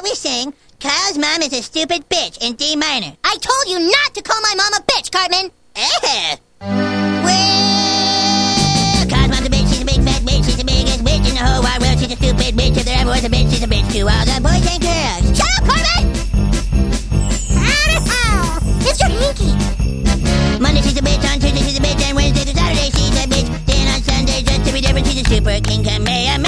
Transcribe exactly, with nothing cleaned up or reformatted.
what we sing. Kyle's mom is a stupid bitch in D minor. I told you not to call my mom a bitch, Cartman. Eh. Well, Kyle's mom's a bitch. She's a big fat bitch. She's the biggest bitch in the whole wide world. She's a stupid bitch. If there ever was a bitch, she's a bitch to all the boys and girls. Shut up, Cartman! It's your hinky. Monday she's a bitch. On Tuesday she's a bitch. And Wednesday to Saturday she's a bitch. Then on Sunday, just to be different, she's a super king Kamehameha.